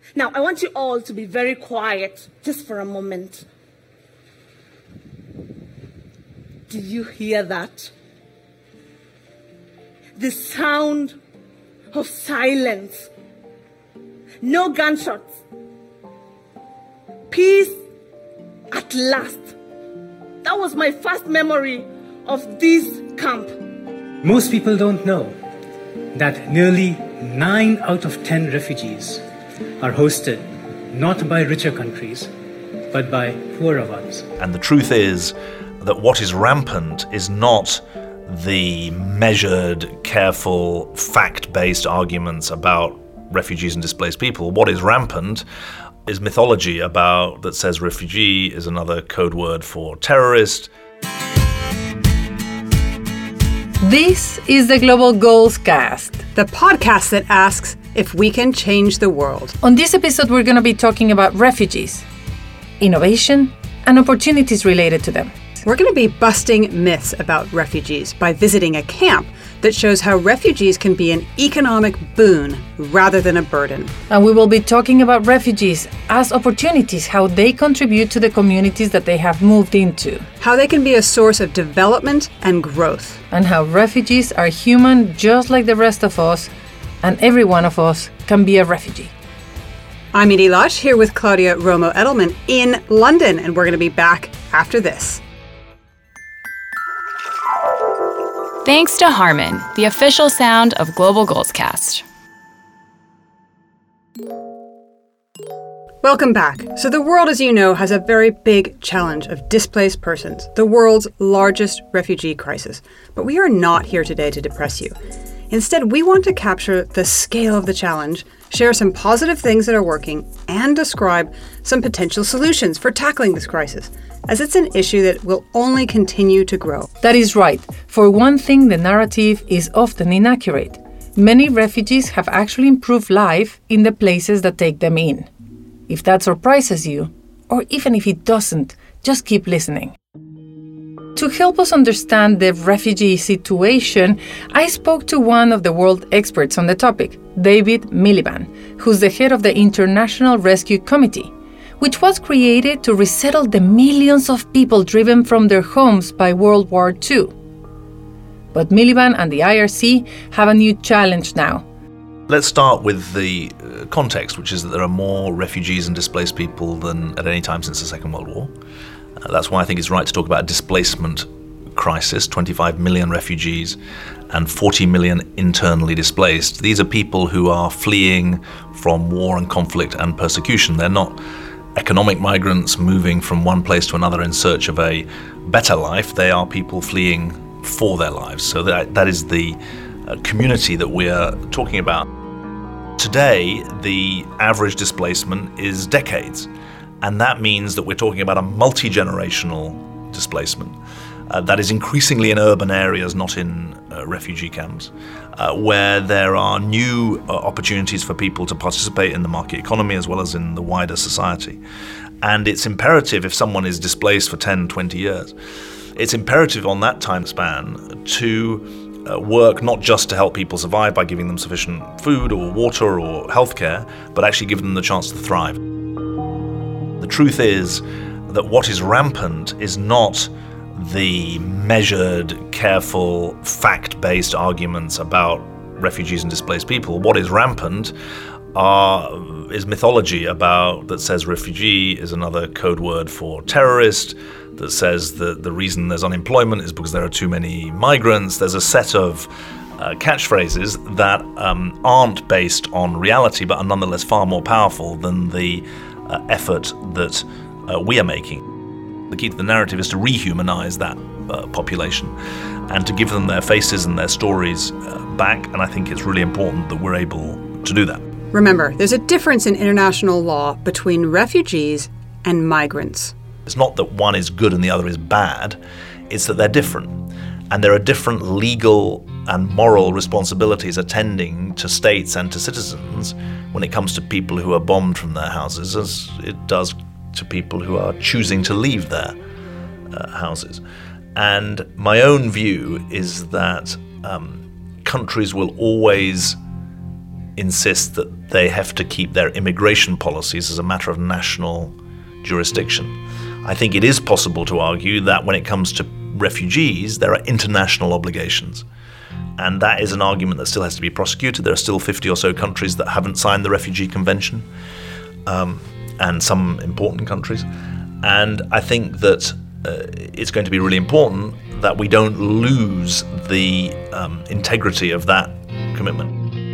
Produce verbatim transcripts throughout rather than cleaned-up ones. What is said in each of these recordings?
Now, I want you all to be very quiet just for a moment. Do you hear that? The sound of silence. No gunshots. Peace at last. That was my first memory of this camp. Most people don't know that nearly nine out of ten refugees are hosted not by richer countries, but by poorer ones. And the truth is that what is rampant is not the measured, careful, fact-based arguments about refugees and displaced people. What is rampant is mythology about that says refugee is another code word for terrorist. This is the Global Goals Cast, the podcast that asks if we can change the world. On this episode, we're going to be talking about refugees, innovation, and opportunities related to them. We're going to be busting myths about refugees by visiting a camp that shows how refugees can be an economic boon rather than a burden. And we will be talking about refugees as opportunities, how they contribute to the communities that they have moved into. How they can be a source of development and growth. And how refugees are human just like the rest of us, and every one of us can be a refugee. I'm Edie Lush, here with Claudia Romo Edelman in London, and we're going to be back after this. Thanks to Harman, the official sound of Global Goals Cast. Welcome back. So the world, as you know, has a very big challenge of displaced persons, the world's largest refugee crisis. But we are not here today to depress you. Instead, we want to capture the scale of the challenge, share some positive things that are working, and describe some potential solutions for tackling this crisis, as it's an issue that will only continue to grow. That is right. For one thing, the narrative is often inaccurate. Many refugees have actually improved life in the places that take them in. If that surprises you, or even if it doesn't, just keep listening. To help us understand the refugee situation, I spoke to one of the world experts on the topic, David Miliband, who's the head of the International Rescue Committee, which was created to resettle the millions of people driven from their homes by World War Two. But Miliband and the I R C have a new challenge now. Let's start with the uh, context, which is that there are more refugees and displaced people than at any time since the Second World War. Uh, that's why I think it's right to talk about a displacement crisis, twenty-five million refugees and forty million internally displaced. These are people who are fleeing from war and conflict and persecution. They're not economic migrants moving from one place to another in search of a better life. They are people fleeing for their lives. So that that is the uh, community that we are talking about. Today, the average displacement is decades. And that means that we're talking about a multi-generational displacement uh, that is increasingly in urban areas, not in uh, refugee camps, uh, where there are new uh, opportunities for people to participate in the market economy as well as in the wider society. And it's imperative, if someone is displaced for ten, twenty years, it's imperative on that time span to uh, work not just to help people survive by giving them sufficient food or water or healthcare, but actually give them the chance to thrive. The truth is that what is rampant is not the measured, careful, fact-based arguments about refugees and displaced people. What is rampant are, is mythology about that says refugee is another code word for terrorist, that says that the reason there's unemployment is because there are too many migrants. There's a set of uh, catchphrases that um, aren't based on reality but are nonetheless far more powerful than the Uh, effort that uh, we are making. The key to the narrative is to rehumanize that uh, population and to give them their faces and their stories uh, back, and I think it's really important that we're able to do that. Remember, there's a difference in international law between refugees and migrants. It's not that one is good and the other is bad, it's that they're different. And there are different legal and moral responsibilities attending to states and to citizens when it comes to people who are bombed from their houses, as it does to people who are choosing to leave their uh, houses. And my own view is that um, countries will always insists that they have to keep their immigration policies as a matter of national jurisdiction. I think it is possible to argue that when it comes to refugees, there are international obligations. And that is an argument that still has to be prosecuted. There are still fifty or so countries that haven't signed the Refugee Convention, um, and some important countries. And I think that uh, it's going to be really important that we don't lose the um, integrity of that commitment.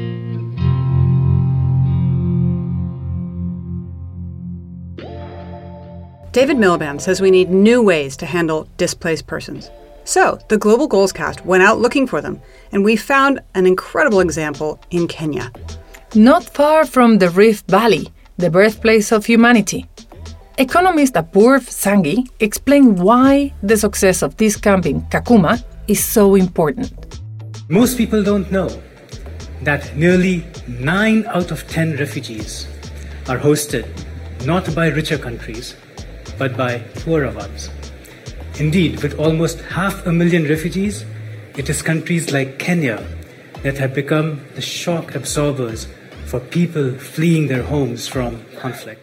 David Miliband says we need new ways to handle displaced persons. So, the Global Goals Cast went out looking for them, and we found an incredible example in Kenya. Not far from the Rift Valley, the birthplace of humanity. Economist Apoorv Sanghi explained why the success of this camp in Kakuma is so important. Most people don't know that nearly nine out of ten refugees are hosted not by richer countries, but by poorer ones. Indeed, with almost half a million refugees, it is countries like Kenya that have become the shock absorbers for people fleeing their homes from conflict.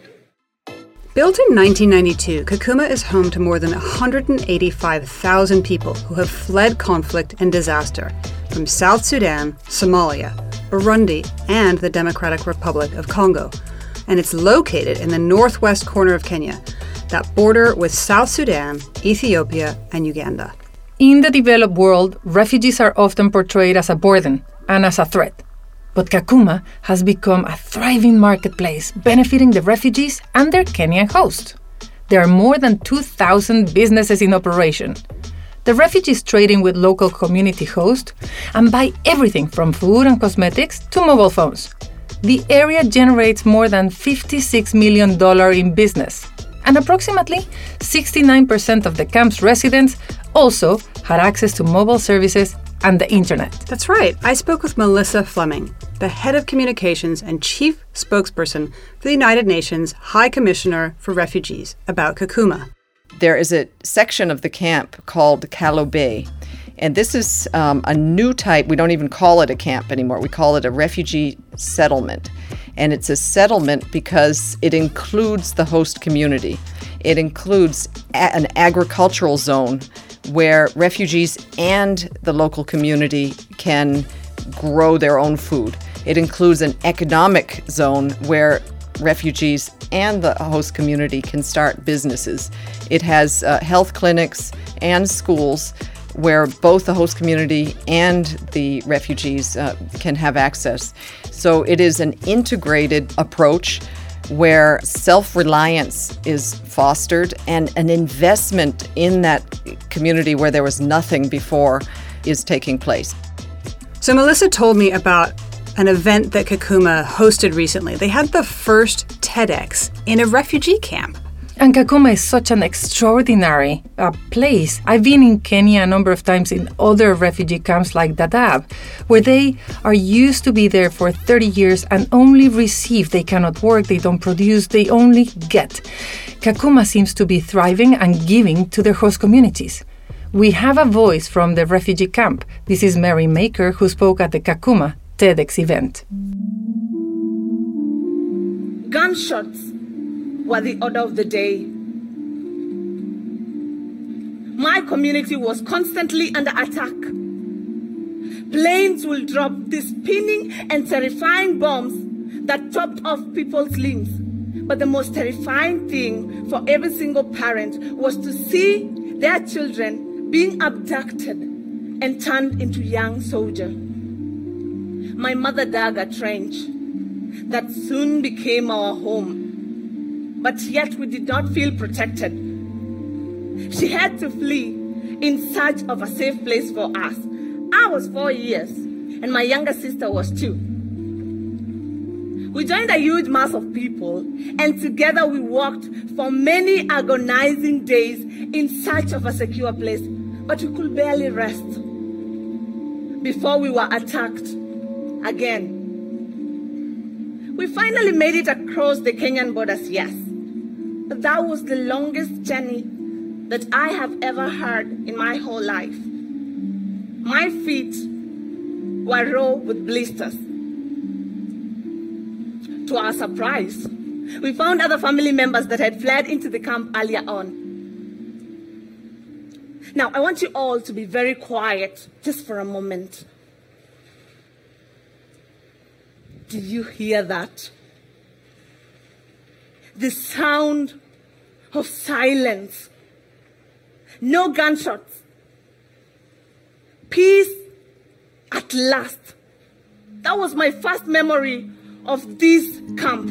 Built in nineteen ninety-two, Kakuma is home to more than one hundred eighty-five thousand people who have fled conflict and disaster from South Sudan, Somalia, Burundi, and the Democratic Republic of Congo. And it's located in the northwest corner of Kenya, that border with South Sudan, Ethiopia, and Uganda. In the developed world, refugees are often portrayed as a burden and as a threat. But Kakuma has become a thriving marketplace, benefiting the refugees and their Kenyan hosts. There are more than two thousand businesses in operation. The refugees trading with local community hosts and buy everything from food and cosmetics to mobile phones. The area generates more than fifty-six million dollars in business. And approximately sixty-nine percent of the camp's residents also had access to mobile services and the internet. That's right. I spoke with Melissa Fleming, the head of communications and chief spokesperson for the United Nations High Commissioner for Refugees, about Kakuma. There is a section of the camp called Kalobe, and this is um, a new type. We don't even call it a camp anymore. We call it a refugee settlement. And it's a settlement because it includes the host community. It includes a- an agricultural zone where refugees and the local community can grow their own food. It includes an economic zone where refugees and the host community can start businesses. It has uh, health clinics and schools where both the host community and the refugees uh, can have access. So it is an integrated approach where self-reliance is fostered and an investment in that community where there was nothing before is taking place. So Melissa told me about an event that Kakuma hosted recently. They had the first TEDx in a refugee camp. And Kakuma is such an extraordinary uh, place. I've been in Kenya a number of times in other refugee camps like Dadaab, where they are used to be there for thirty years and only receive. They cannot work, they don't produce, they only get. Kakuma seems to be thriving and giving to their host communities. We have a voice from the refugee camp. This is Mary Maker, who spoke at the Kakuma TEDx event. Gunshots were the order of the day. My community was constantly under attack. Planes will drop these spinning and terrifying bombs that chopped off people's limbs. But the most terrifying thing for every single parent was to see their children being abducted and turned into young soldiers. My mother dug a trench that soon became our home. But yet we did not feel protected. She had to flee in search of a safe place for us. I was four years, and my younger sister was two. We joined a huge mass of people, and together we walked for many agonizing days in search of a secure place, but we could barely rest before we were attacked again. We finally made it across the Kenyan borders, yes. But that was the longest journey that I have ever had in my whole life. My feet were raw with blisters. To our surprise, we found other family members that had fled into the camp earlier on. Now, I want you all to be very quiet just for a moment. Do you hear that? The sound of silence. No gunshots. Peace at last. That was my first memory of this camp.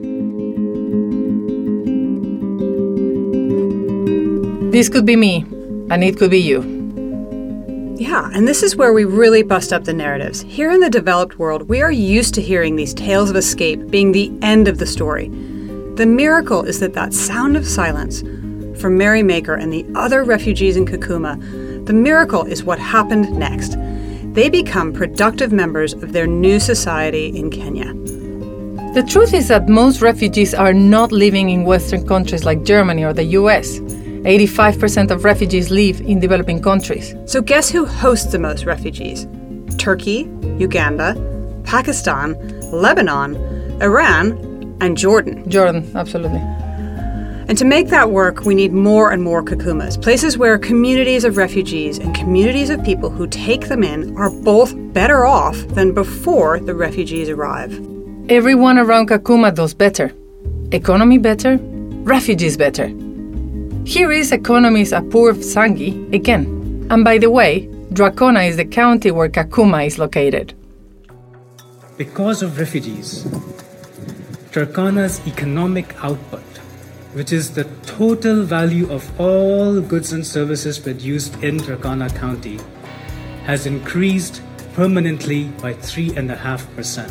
This could be me, and it could be you. Yeah, and this is where we really bust up the narratives. Here in the developed world, we are used to hearing these tales of escape being the end of the story. The miracle is that that sound of silence, for Mary Maker and the other refugees in Kakuma, the miracle is what happened next. They become productive members of their new society in Kenya. The truth is that most refugees are not living in Western countries like Germany or the U S. eighty-five percent of refugees live in developing countries. So guess who hosts the most refugees? Turkey, Uganda, Pakistan, Lebanon, Iran, and Jordan. Jordan, absolutely. And to make that work, we need more and more Kakumas, places where communities of refugees and communities of people who take them in are both better off than before the refugees arrive. Everyone around Kakuma does better. Economy better, refugees better. Here is economist Apoorv Sanghi again. And by the way, Drakona is the county where Kakuma is located. Because of refugees, Turkana's economic output, which is the total value of all goods and services produced in Turkana County, has increased permanently by three point five percent.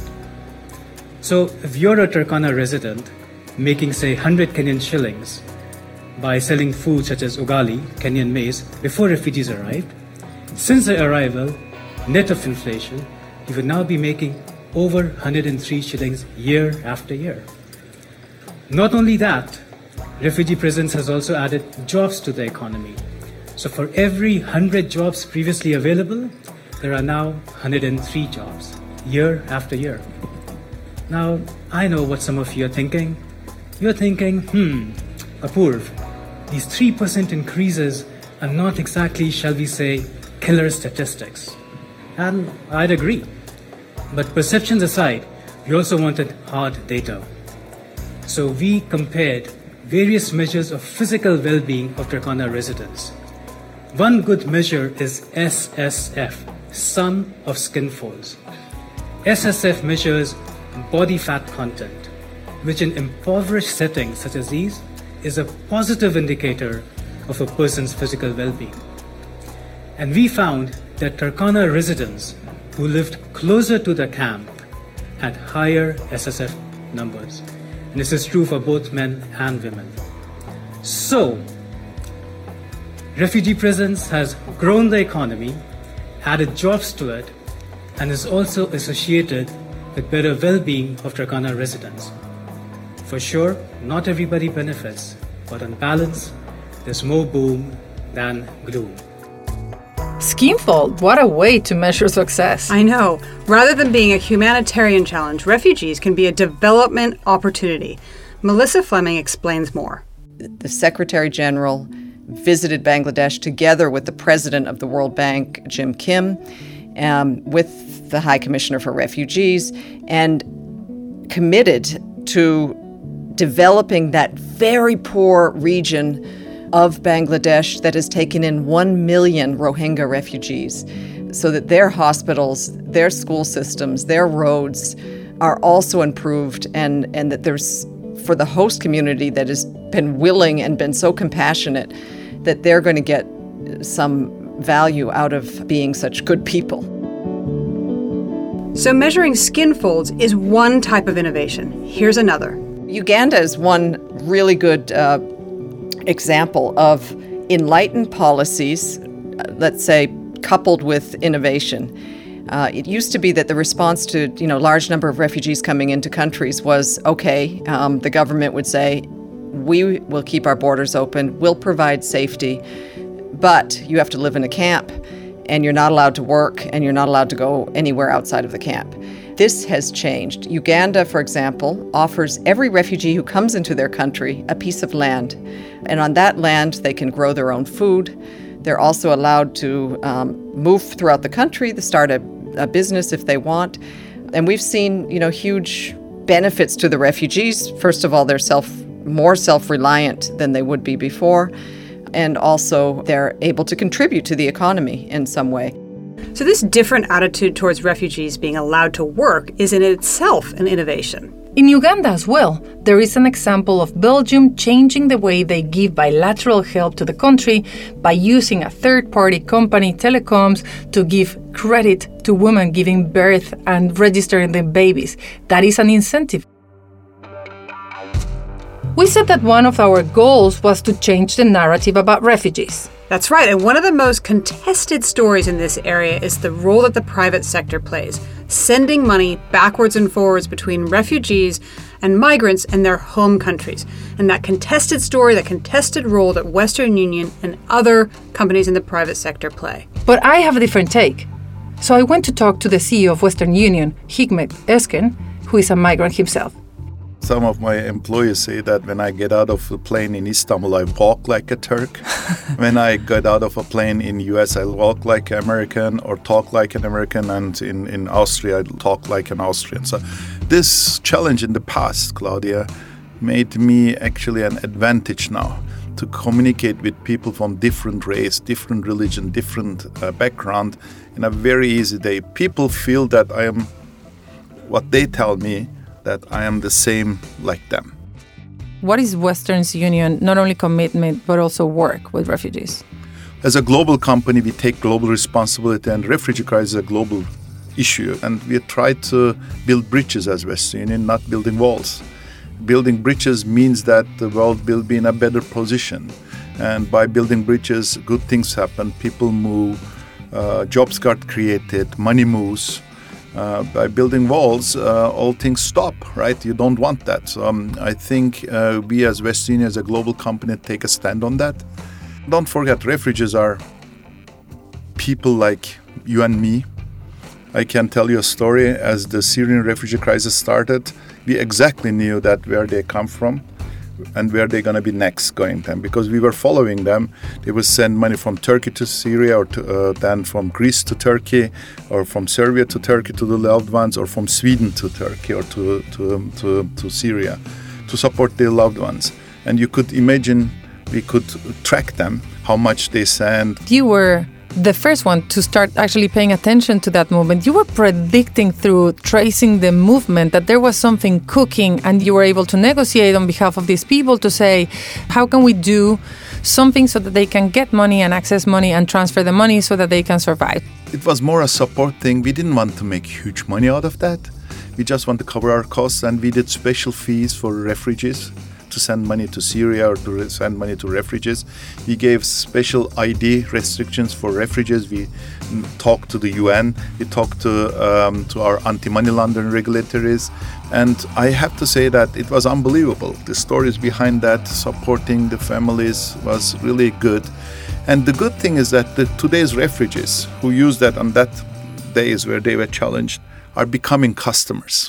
So if you're a Turkana resident making, say, one hundred Kenyan shillings by selling food such as ugali, Kenyan maize, before refugees arrived, since their arrival, net of inflation, you would now be making over one hundred three shillings year after year. Not only that, refugee presence has also added jobs to the economy. So for every one hundred jobs previously available, there are now one hundred three jobs, year after year. Now, I know what some of you are thinking. You're thinking, hmm, Apoorv, these three percent increases are not exactly, shall we say, killer statistics. And I'd agree. But perceptions aside, we also wanted hard data. So we compared various measures of physical well-being of Turkana residents. One good measure is S S F, Sum of Skin Folds. S S F measures body fat content, which in impoverished settings such as these is a positive indicator of a person's physical well-being. And we found that Turkana residents who lived closer to the camp had higher S S F numbers. And this is true for both men and women. So, refugee presence has grown the economy, added jobs to it, and is also associated with better well-being of Turkana residents. For sure, not everybody benefits, but on balance, there's more boom than gloom. Skinfold, what a way to measure success. I know. Rather than being a humanitarian challenge, refugees can be a development opportunity. Melissa Fleming explains more. The Secretary General visited Bangladesh together with the President of the World Bank, Jim Kim, um, with the High Commissioner for Refugees, and committed to developing that very poor region of Bangladesh that has taken in one million Rohingya refugees, so that their hospitals, their school systems, their roads are also improved, and, and that there's, for the host community that has been willing and been so compassionate, that they're going to get some value out of being such good people. So measuring skin folds is one type of innovation. Here's another. Uganda is one really good uh, example of enlightened policies, let's say, coupled with innovation. Uh, it used to be that the response to, you know, large number of refugees coming into countries was, okay, um, the government would say, we will keep our borders open, we'll provide safety, but you have to live in a camp, and you're not allowed to work, and you're not allowed to go anywhere outside of the camp. This has changed. Uganda, for example, offers every refugee who comes into their country a piece of land. And on that land, they can grow their own food. They're also allowed to um, move throughout the country, to start a, a business if they want. And we've seen, you know, huge benefits to the refugees. First of all, they're self more self-reliant than they would be before. And also, they're able to contribute to the economy in some way. So this different attitude towards refugees being allowed to work is in itself an innovation. In Uganda as well, there is an example of Belgium changing the way they give bilateral help to the country by using a third-party company, Telecoms, to give credit to women giving birth and registering their babies. That is an incentive. We said that one of our goals was to change the narrative about refugees. That's right, and one of the most contested stories in this area is the role that the private sector plays, sending money backwards and forwards between refugees and migrants and their home countries. And that contested story, that contested role that Western Union and other companies in the private sector play. But I have a different take. So I went to talk to the C E O of Western Union, Hikmet Özken, who is a migrant himself. Some of my employees say that when I get out of the plane in Istanbul, I walk like a Turk. When I get out of a plane in U S, I walk like an American or talk like an American. And in, in Austria, I talk like an Austrian. So this challenge in the past, Claudia, made me actually an advantage now to communicate with people from different race, different religion, different uh, background in a very easy day. People feel that I am, what they tell me, that I am the same like them. What is Western Union, not only commitment, but also work with refugees? As a global company, we take global responsibility, and refugee crisis is a global issue. And we try to build bridges as Western Union, not building walls. Building bridges means that the world will be in a better position. And by building bridges, good things happen. People move, uh, jobs get created, money moves. Uh, by building walls, uh, all things stop, right? You don't want that. So um, I think uh, we as Western Union, as a global company, take a stand on that. Don't forget, refugees are people like you and me. I can tell you a story. As the Syrian refugee crisis started, we exactly knew that where they come from and where they're going to be next going them, because we were following them. They would send money from Turkey to Syria, or to, uh, then from Greece to Turkey, or from Serbia to Turkey to the loved ones, or from Sweden to Turkey or to to, to, to Syria to support their loved ones. And you could imagine we could track them, how much they send. You were the first one to start actually paying attention to that movement. You were predicting through tracing the movement that there was something cooking, and you were able to negotiate on behalf of these people to say, how can we do something so that they can get money and access money and transfer the money so that they can survive? It was more a support thing. We didn't want to make huge money out of that. We just want to cover our costs, and we did special fees for refugees to send money to Syria or to send money to refugees. We gave special I D restrictions for refugees. We talked to the U N. We talked to um, to our anti-money laundering regulators. And I have to say that it was unbelievable. The stories behind that, supporting the families, was really good. And the good thing is that the, today's refugees who use that on that days where they were challenged are becoming customers.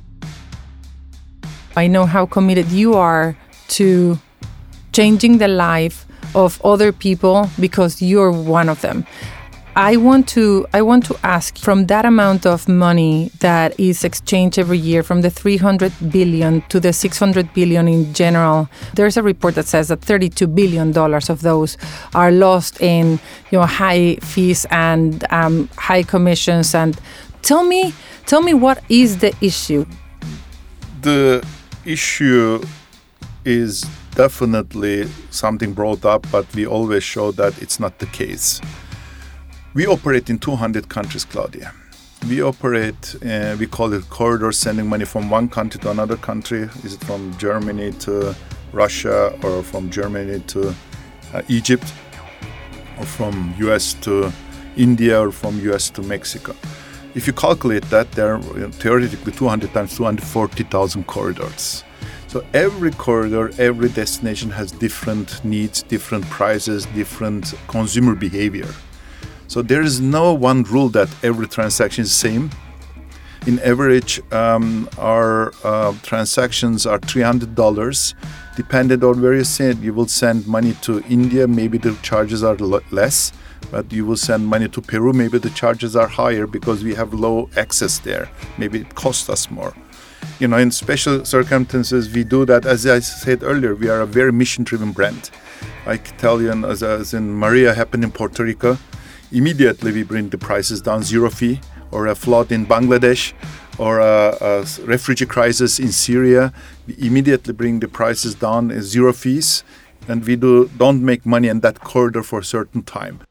I know how committed you are to changing the life of other people because you're one of them. I want to I want to ask, from that amount of money that is exchanged every year, from the three hundred billion to the six hundred billion in general, there's a report that says that thirty-two billion dollars of those are lost in, you know, high fees and um, high commissions. And tell me, tell me what is the issue? The issue is definitely something brought up, but we always show that it's not the case. We operate in two hundred countries, Claudia. We operate, uh, we call it corridors, sending money from one country to another country. Is it from Germany to Russia, or from Germany to uh, Egypt, or from U S to India, or from U S to Mexico? If you calculate that, there are theoretically two hundred times two hundred forty thousand corridors. So every corridor, every destination has different needs, different prices, different consumer behavior. So there is no one rule that every transaction is the same. In average, um, our uh, transactions are three hundred dollars. Depending on where you send, you will send money to India, maybe the charges are l- less. But you will send money to Peru, maybe the charges are higher because we have low access there. Maybe it costs us more. You know, in special circumstances, we do that. As I said earlier, we are a very mission-driven brand. I can tell you, as, as in Maria happened in Puerto Rico, immediately we bring the prices down, zero fee, or a flood in Bangladesh, or a, a refugee crisis in Syria. We immediately bring the prices down, zero fees, and we do don't make money in that corridor for a certain time.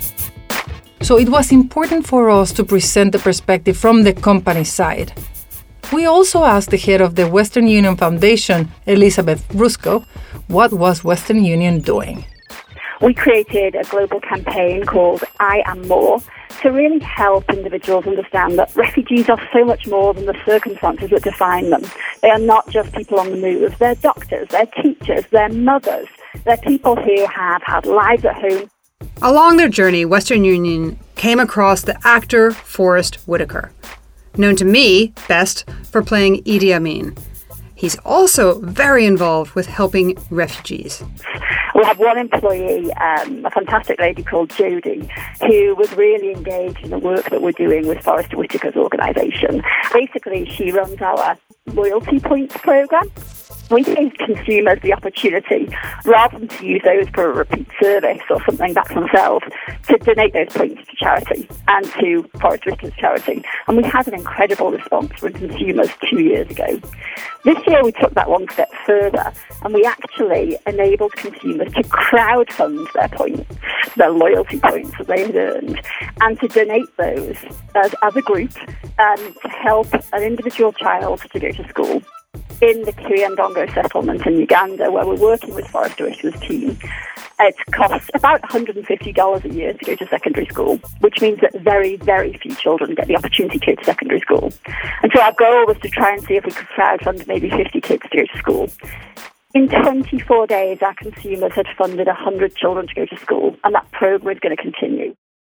So it was important for us to present the perspective from the company side. We also asked the head of the Western Union Foundation, Elizabeth Rusco, what was Western Union doing? We created a global campaign called I Am More to really help individuals understand that refugees are so much more than the circumstances that define them. They are not just people on the move. They're doctors, they're teachers, they're mothers, they're people who have had lives at home. Along their journey, Western Union came across the actor Forrest Whitaker, known to me best for playing Idi Amin. He's also very involved with helping refugees. We have one employee, um, a fantastic lady called Jodie, who was really engaged in the work that we're doing with Forrest Whitaker's organisation. Basically, she runs our loyalty points programme. We give consumers the opportunity, rather than to use those for a repeat service or something back themselves, to donate those points to charity and to Forrest Whitaker's charity. And we had an incredible response from consumers two years ago. This year we took that one step further and we actually enabled consumers to crowdfund their points, their loyalty points that they had earned, and to donate those as, as a group um, to help an individual child to go to school. In the Kiryandongo settlement in Uganda, where we're working with Forrest Whitaker's team, it costs about one hundred fifty dollars a year to go to secondary school, which means that very, very few children get the opportunity to go to secondary school. And so our goal was to try and see if we could crowdfund maybe fifty kids to go to school. In twenty-four days, our consumers had funded one hundred children to go to school, and that program is going to continue.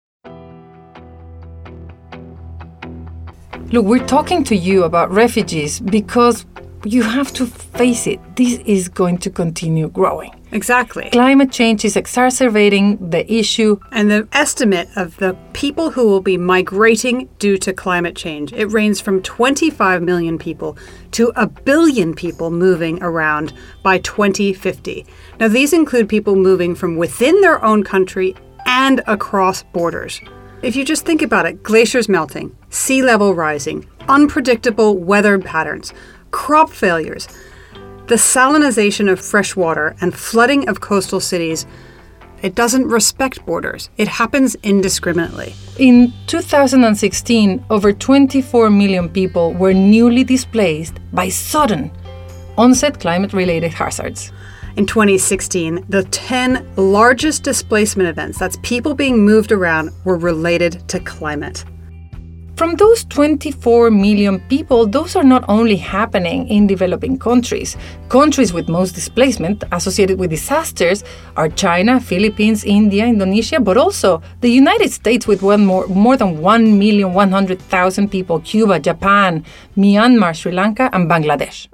Look, we're talking to you about refugees because you have to face it. This is going to continue growing. Exactly. Climate change is exacerbating the issue. And the estimate of the people who will be migrating due to climate change, it ranges from twenty-five million people to a billion people moving around by twenty fifty. Now, these include people moving from within their own country and across borders. If you just think about it, glaciers melting, sea level rising, unpredictable weather patterns, crop failures, the salinization of fresh water and flooding of coastal cities, it doesn't respect borders. It happens indiscriminately. In two thousand sixteen, over twenty-four million people were newly displaced by sudden onset climate-related hazards. In twenty sixteen, the ten largest displacement events, that's people being moved around, were related to climate. From those twenty-four million people, those are not only happening in developing countries. Countries with most displacement associated with disasters are China, Philippines, India, Indonesia, but also the United States with one more, more than one million one hundred thousand people, Cuba, Japan, Myanmar, Sri Lanka, and Bangladesh.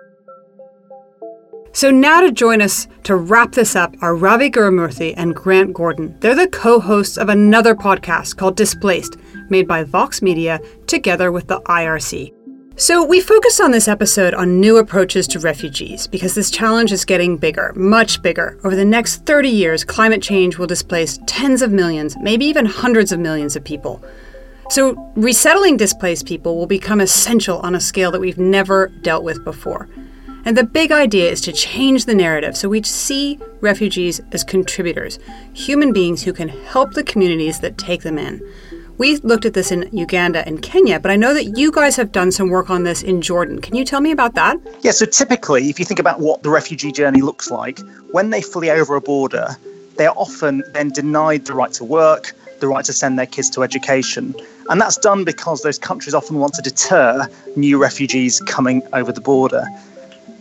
So now to join us to wrap this up are Ravi Gurumurthy and Grant Gordon. They're the co-hosts of another podcast called Displaced, made by Vox Media together with the I R C. So we focused on this episode on new approaches to refugees because this challenge is getting bigger, much bigger. Over the next thirty years, climate change will displace tens of millions, maybe even hundreds of millions of people. So resettling displaced people will become essential on a scale that we've never dealt with before. And the big idea is to change the narrative so we see refugees as contributors, human beings who can help the communities that take them in. We looked at this in Uganda and Kenya, but I know that you guys have done some work on this in Jordan. Can you tell me about that? Yeah, so typically, if you think about what the refugee journey looks like, when they flee over a border, they are often then denied the right to work, the right to send their kids to education. And that's done because those countries often want to deter new refugees coming over the border.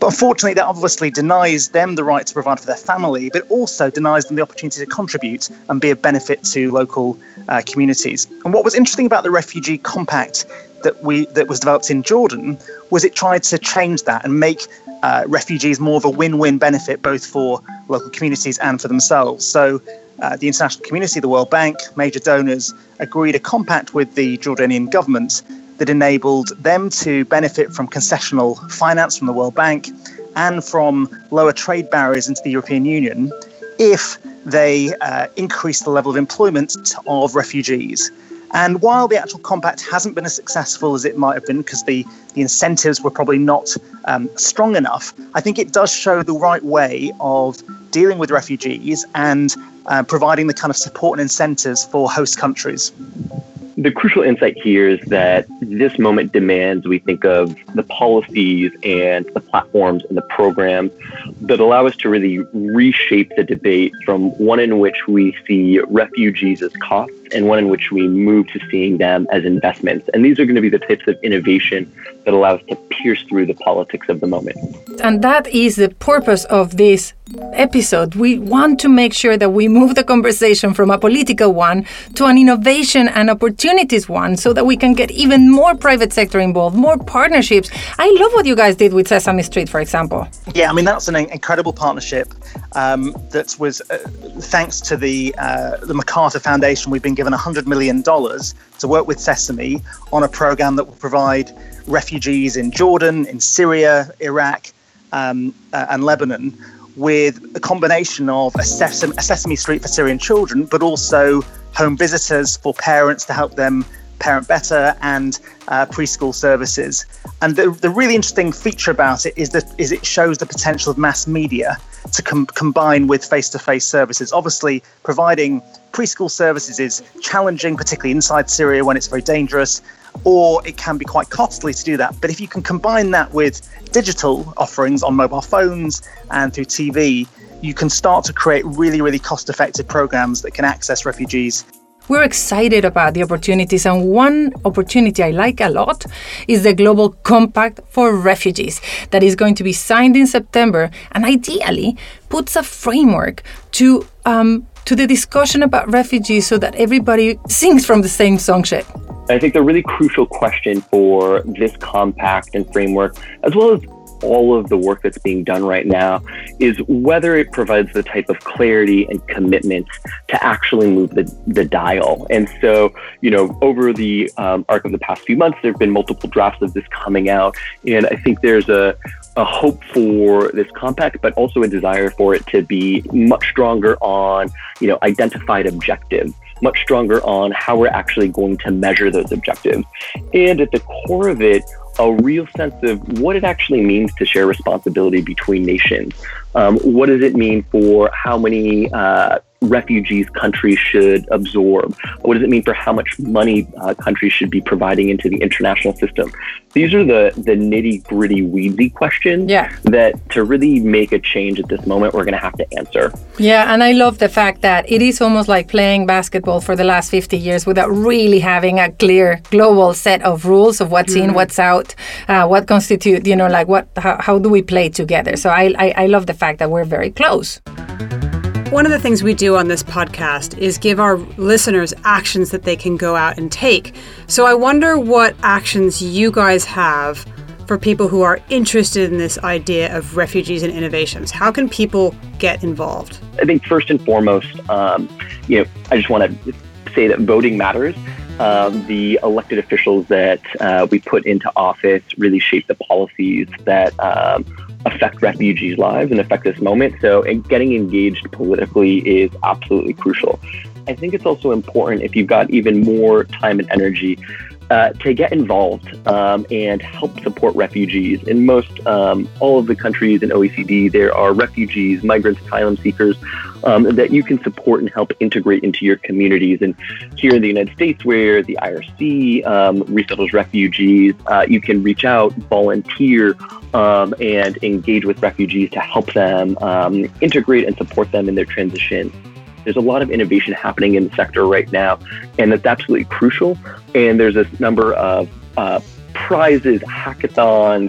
But unfortunately, that obviously denies them the right to provide for their family, but also denies them the opportunity to contribute and be a benefit to local uh, communities. And what was interesting about the Refugee Compact that we that was developed in Jordan was it tried to change that and make uh, refugees more of a win-win benefit, both for local communities and for themselves. So uh, the international community, the World Bank, major donors agreed a compact with the Jordanian government that enabled them to benefit from concessional finance from the World Bank and from lower trade barriers into the European Union if they uh, increase the level of employment of refugees. And while the actual compact hasn't been as successful as it might have been because the, the incentives were probably not um, strong enough, I think it does show the right way of dealing with refugees and uh, providing the kind of support and incentives for host countries. The crucial insight here is that this moment demands we think of the policies and the platforms and the programs that allow us to really reshape the debate from one in which we see refugees as costs and one in which we move to seeing them as investments. And these are going to be the types of innovation that allow us to pierce through the politics of the moment. And that is the purpose of this episode. We want to make sure that we move the conversation from a political one to an innovation and opportunities one so that we can get even more private sector involved, more partnerships. I love what you guys did with Sesame Street, for example. Yeah, I mean, that's an incredible partnership um, that was uh, thanks to the uh, the MacArthur Foundation. We've been given one hundred million dollars to work with Sesame on a program that will provide refugees in Jordan, in Syria, Iraq, um, uh, and Lebanon with a combination of a sesame, a Sesame Street for Syrian children, but also home visitors for parents to help them parent better and uh, preschool services. And the, the really interesting feature about it is that is it shows the potential of mass media to com- combine with face-to-face services. Obviously, providing preschool services is challenging, particularly inside Syria when it's very dangerous, or it can be quite costly to do that. But if you can combine that with digital offerings on mobile phones and through T V, you can start to create really, really cost-effective programs that can access refugees. We're excited about the opportunities, and one opportunity I like a lot is the Global Compact for Refugees that is going to be signed in September and ideally puts a framework to um, to the discussion about refugees so that everybody sings from the same song sheet. I think the really crucial question for this compact and framework, as well as all of the work that's being done right now, is whether it provides the type of clarity and commitment to actually move the, the dial. And so, you know, over the um, arc of the past few months, there have been multiple drafts of this coming out. And I think there's a, a hope for this compact, but also a desire for it to be much stronger on, you know, identified objectives, much stronger on how we're actually going to measure those objectives. And at the core of it, a real sense of what it actually means to share responsibility between nations. Um, what does it mean for how many uh, refugees countries should absorb? What does it mean for how much money uh, countries should be providing into the international system? These are the, the nitty-gritty, weedsy questions yeah. that to really make a change at this moment, we're going to have to answer. Yeah, and I love the fact that it is almost like playing basketball for the last fifty years without really having a clear global set of rules of what's mm-hmm. in, what's out, uh, what constitute, you know, like what, how, how do we play together? So I, I, I love the fact that we're very close. One of the things we do on this podcast is give our listeners actions that they can go out and take. So I wonder what actions you guys have for people who are interested in this idea of refugees and innovations. How can people get involved? I think first and foremost, um, you know, I just want to say that voting matters. Um, the elected officials that uh, we put into office really shape the policies that um, affect refugees' lives and affect this moment. So and getting engaged politically is absolutely crucial. I think it's also important, if you've got even more time and energy, uh, to get involved um, and help support refugees. In most, um, all of the countries in O E C D, there are refugees, migrants, asylum seekers um, that you can support and help integrate into your communities. And here in the United States, where the I R C um, resettles refugees, uh, you can reach out, volunteer, um, and engage with refugees to help them um, integrate and support them in their transition. There's a lot of innovation happening in the sector right now, and that's absolutely crucial. And there's a number of uh, prizes, hackathons,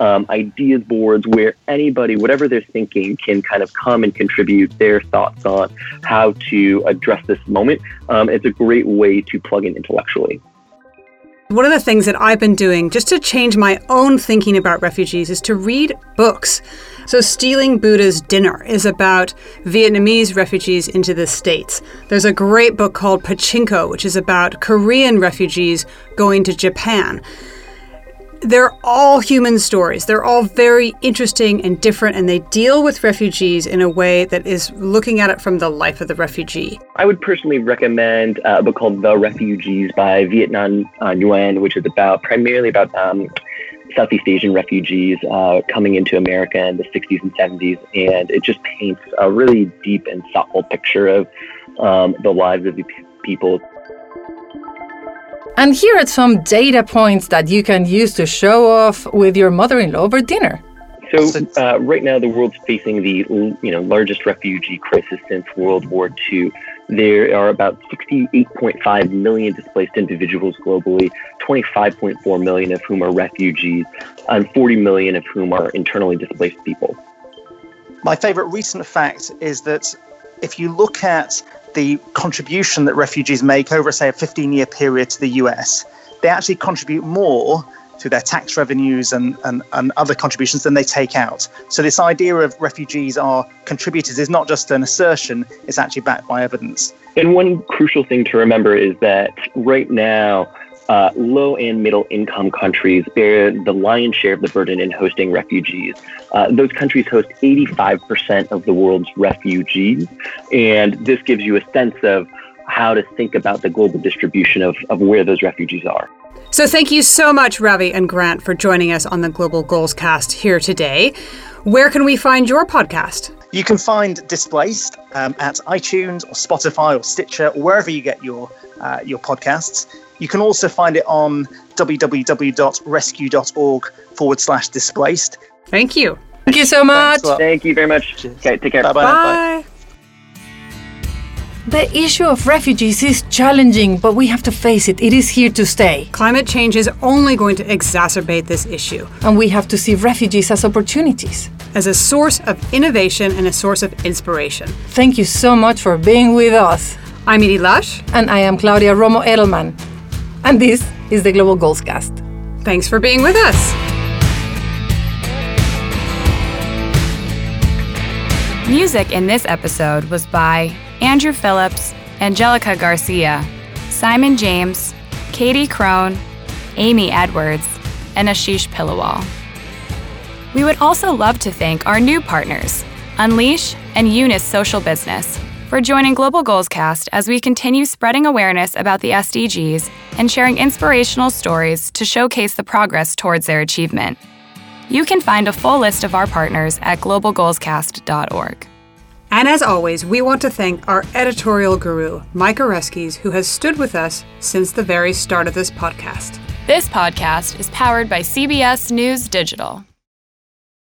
um, ideas boards where anybody, whatever they're thinking, can kind of come and contribute their thoughts on how to address this moment. Um, it's a great way to plug in intellectually. One of the things that I've been doing just to change my own thinking about refugees is to read books. So Stealing Buddha's Dinner is about Vietnamese refugees into the States. There's a great book called Pachinko, which is about Korean refugees going to Japan. They're all human stories. They're all very interesting and different, and they deal with refugees in a way that is looking at it from the life of the refugee. I would personally recommend uh, a book called The Refugees by Viet Nam uh, Nguyen, which is about primarily about um, Southeast Asian refugees uh, coming into America in the sixties and seventies, and it just paints a really deep and thoughtful picture of um, the lives of the p- people. And here are some data points that you can use to show off with your mother-in-law over dinner. So uh, right now, the world's facing the you know largest refugee crisis since World War Two. There are about sixty-eight point five million displaced individuals globally, twenty-five point four million of whom are refugees, and forty million of whom are internally displaced people. My favorite recent fact is that if you look at the contribution that refugees make over, say, a fifteen-year period to the U S, they actually contribute more through their tax revenues and, and, and other contributions than they take out. So this idea of refugees are contributors is not just an assertion, it's actually backed by evidence. And one crucial thing to remember is that right now, uh, low and middle income countries bear the lion's share of the burden in hosting refugees. Uh, those countries host eighty-five percent of the world's refugees. And this gives you a sense of how to think about the global distribution of, of where those refugees are. So thank you so much, Ravi and Grant, for joining us on the Global Goals Cast here today. Where can we find your podcast? You can find Displaced um, at iTunes or Spotify or Stitcher or wherever you get your uh, your podcasts. You can also find it on www.rescue.org forward slash displaced. Thank you. Thank you so much. Thank you very much. Okay, take care. Bye-bye. Bye. Bye. The issue of refugees is challenging, but we have to face it. It is here to stay. Climate change is only going to exacerbate this issue. And we have to see refugees as opportunities. As a source of innovation and a source of inspiration. Thank you so much for being with us. I'm Edie Lush. And I am Claudia Romo Edelman. And this is the Global Goals Cast. Thanks for being with us. Music in this episode was by Andrew Phillips, Angelica Garcia, Simon James, Katie Crone, Amy Edwards, and Ashish Pillawal. We would also love to thank our new partners, Unleash and Eunice Social Business, for joining Global Goals Cast as we continue spreading awareness about the S D Gs and sharing inspirational stories to showcase the progress towards their achievement. You can find a full list of our partners at global goals cast dot org. And as always, we want to thank our editorial guru, Mike Oreskes, who has stood with us since the very start of this podcast. This podcast is powered by C B S News Digital.